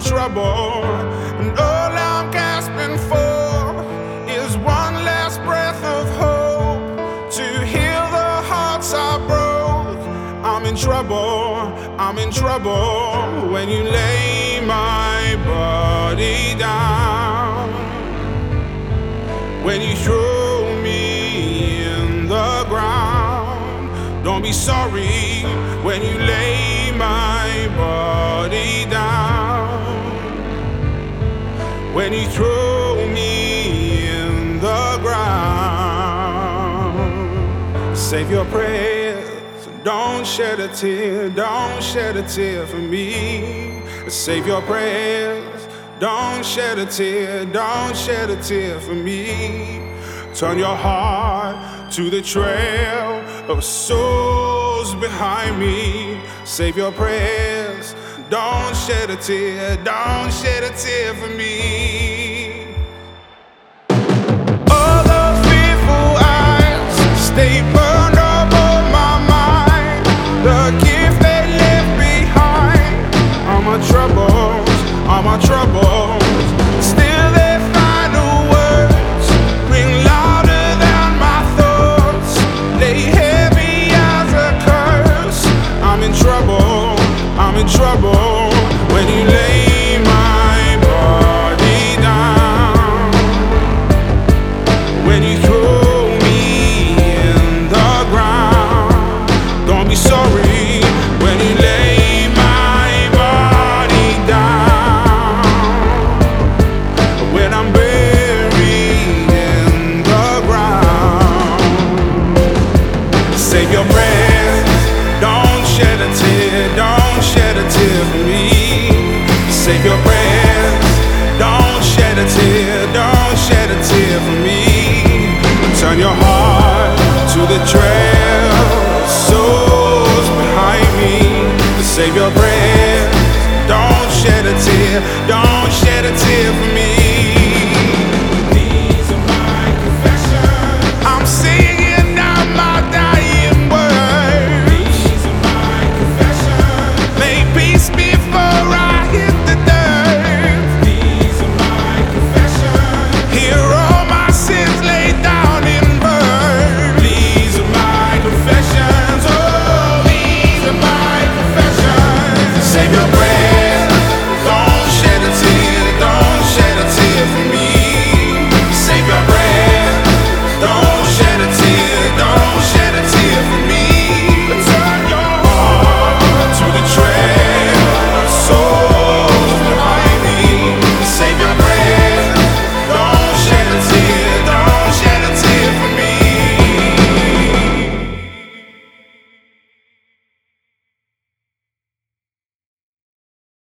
trouble, and all I'm gasping for is one last breath of hope to heal the hearts I broke. I'm in trouble when you lay my body down, when you throw me in the ground. Don't be sorry when you lay my body down, when you throw me in the ground. Save your prayers, don't shed a tear, don't shed a tear for me. Save your prayers, don't shed a tear, don't shed a tear for me. Turn your heart to the trail of souls behind me. Save your prayers, don't shed a tear, don't shed a tear for me. All those fearful eyes stay burned up on my mind. The gift they left behind. All my troubles, all my troubles. Still their final words ring louder than my thoughts. Lay heavy as a curse. I'm in trouble when you lay my body down, when you throw me in the ground. Don't be sorry when you lay my body down, when I'm buried in the ground. Save your breath, don't shed a tear, don't shed a tear for me. Save your breath, don't shed a tear, don't shed a tear for me. Turn your heart to the trail, souls behind me. Save your breath, don't shed a tear,